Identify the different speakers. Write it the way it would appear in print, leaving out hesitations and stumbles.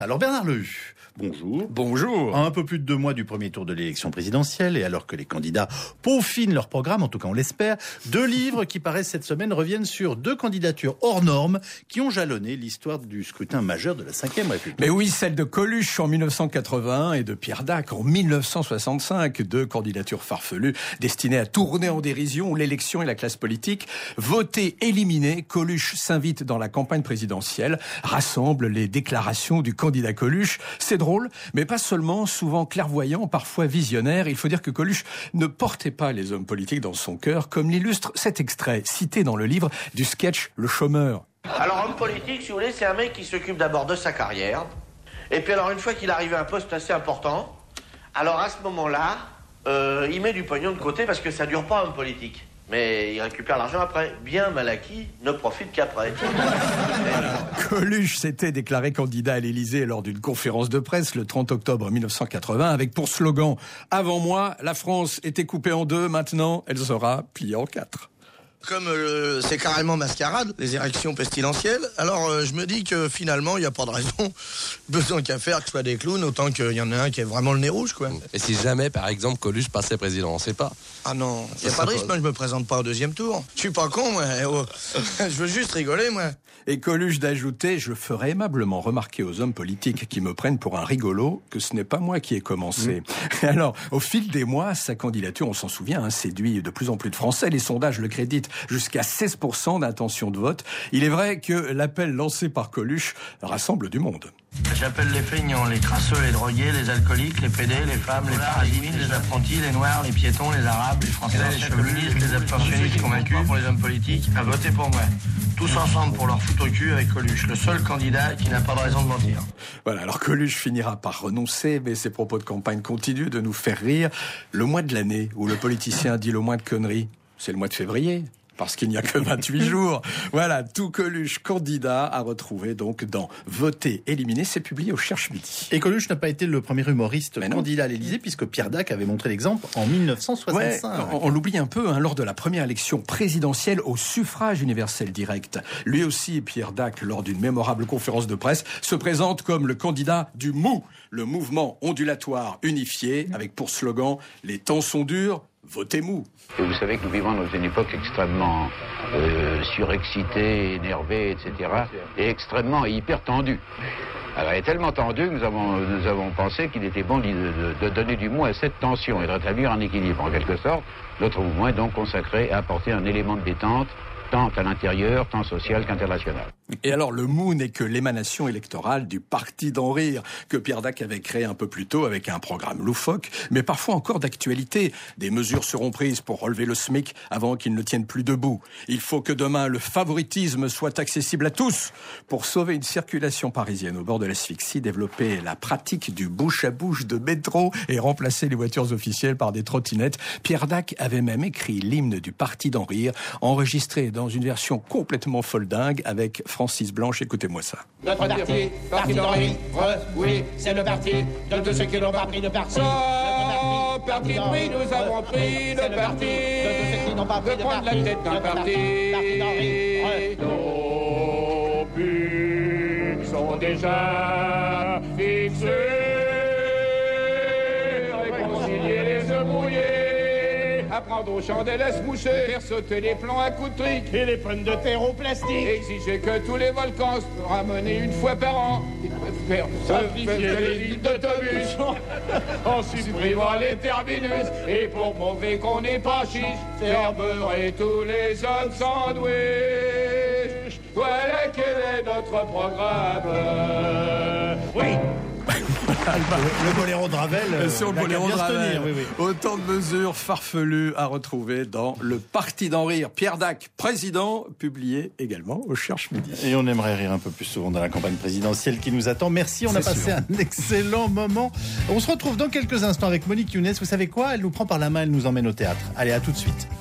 Speaker 1: Alors Bernard Lehu, bonjour.
Speaker 2: Bonjour.
Speaker 1: À un peu plus de 2 mois du premier tour de l'élection présidentielle et alors que les candidats peaufinent leur programme, en tout cas on l'espère, 2 livres qui paraissent cette semaine reviennent sur 2 candidatures hors normes qui ont jalonné l'histoire du scrutin majeur de la Ve République.
Speaker 2: Mais oui, celle de Coluche en 1981 et de Pierre Dac en 1965, 2 candidatures farfelues destinées à tourner en dérision l'élection et la classe politique. Voté, éliminé, Coluche s'invite dans la campagne présidentielle, rassemble les déclarations du candidat Coluche. C'est drôle, mais pas seulement, souvent clairvoyant, parfois visionnaire. Il faut dire que Coluche ne portait pas les hommes politiques dans son cœur, comme l'illustre cet extrait, cité dans le livre du sketch Le Chômeur.
Speaker 3: Alors, homme politique, si vous voulez, c'est un mec qui s'occupe d'abord de sa carrière. Et puis alors, une fois qu'il arrive à un poste assez important, alors à ce moment-là, il met du pognon de côté parce que ça dure pas, homme politique. Mais il récupère l'argent après. Bien mal acquis ne profite qu'après.
Speaker 2: Coluche s'était déclaré candidat à l'Élysée lors d'une conférence de presse le 30 octobre 1980 avec pour slogan « Avant moi, la France était coupée en 2, maintenant elle sera pliée en 4 ».
Speaker 4: Comme c'est carrément mascarade, les érections pestilentielles, alors je me dis que finalement, il n'y a pas de raison, besoin qu'à faire que ce soit des clowns, autant qu'il y en a un qui a vraiment le nez rouge, quoi.
Speaker 5: Et si jamais, par exemple, Coluche passait président, on ne sait pas.
Speaker 4: Ah non, il n'y a pas de risque, moi je me présente pas au 2e tour. Je suis pas con, moi. Oh. Je veux juste rigoler, moi.
Speaker 2: Et Coluche d'ajouter « Je ferai aimablement remarquer aux hommes politiques qui me prennent pour un rigolo que ce n'est pas moi qui ai commencé. » Alors, au fil des mois, sa candidature, on s'en souvient, séduit de plus en plus de Français. Les sondages le créditent jusqu'à 16% d'intention de vote. Il est vrai que l'appel lancé par Coluche rassemble du monde.
Speaker 3: J'appelle les feignants, les crasseux, les drogués, les alcooliques, les pédés, les femmes, les parasites, les apprentis, les noirs, les piétons, les arabes, les français, les chauvinistes, les abstentionnistes convaincus pour les hommes politiques à voter pour moi. Tous ensemble pour leur foutre au cul avec Coluche, le seul candidat qui n'a pas de raison de mentir.
Speaker 2: Voilà, alors Coluche finira par renoncer, mais ses propos de campagne continuent de nous faire rire. Le mois de l'année où le politicien dit le moins de conneries, c'est le mois de février. Parce qu'il n'y a que 28 jours. Voilà, tout Coluche candidat à retrouver donc dans Voter, éliminé. C'est publié au Cherche Midi.
Speaker 1: Et Coluche n'a pas été le premier humoriste candidat à l'Élysée, puisque Pierre Dac avait montré l'exemple en 1965.
Speaker 2: Ouais, on l'oublie un peu, lors de la première élection présidentielle au suffrage universel direct. Lui aussi, Pierre Dac, lors d'une mémorable conférence de presse, se présente comme le candidat du MOU, le mouvement ondulatoire unifié, avec pour slogan « Les temps sont durs ». Votez mou.
Speaker 6: Et vous savez que nous vivons dans une époque extrêmement surexcitée, énervée, etc. Et extrêmement et hyper tendue. Alors, elle est tellement tendue que nous avons pensé qu'il était bon de donner du mot à cette tension et de rétablir un équilibre. En quelque sorte, notre mouvement est donc consacré à apporter un élément de détente, tant à l'intérieur, tant social qu'international.
Speaker 2: Et alors, le MOU n'est que l'émanation électorale du Parti d'en rire, que Pierre Dac avait créé un peu plus tôt avec un programme loufoque, mais parfois encore d'actualité. Des mesures seront prises pour relever le SMIC avant qu'il ne tienne plus debout. Il faut que demain, le favoritisme soit accessible à tous. Pour sauver une circulation parisienne au bord de l'asphyxie, développer la pratique du bouche-à-bouche de métro et remplacer les voitures officielles par des trottinettes, Pierre Dac avait même écrit l'hymne du Parti d'en rire, enregistré dans une version complètement foldingue avec Francis Blanche. Écoutez-moi ça.
Speaker 7: Notre parti d'en rire, oui, c'est le parti de tous ceux qui n'ont pas pris de parti. Notre parti pris, nous avons pris le parti de tous ceux qui n'ont pas pris de prendre la tête d'un parti. Nos buts sont déjà fixés. Réconcilier les œufs mouillés. Apprendre aux chandelles à se moucher, faire sauter les plans à coups de trique et les pommes de terre au plastique. Exiger que tous les volcans soient ramenés une fois par an. Faire simplifier les lignes d'autobus en supprimant les terminus. Et pour prouver qu'on n'est pas chiche, faire beurrer tous les autres sandwichs. Voilà quel est notre programme. Oui.
Speaker 1: Le boléro de Ravel,
Speaker 2: sur le boléro de Ravel.
Speaker 1: Oui.
Speaker 2: Autant de mesures farfelues à retrouver dans le Parti d'en rire. Pierre Dac, président, publié également au Cherche Midi.
Speaker 1: Et on aimerait rire un peu plus souvent dans la campagne présidentielle qui nous attend. Merci, on a passé un excellent moment. On se retrouve dans quelques instants avec Monique Younes. Vous savez quoi? Elle nous prend par la main, elle nous emmène au théâtre. Allez, à tout de suite.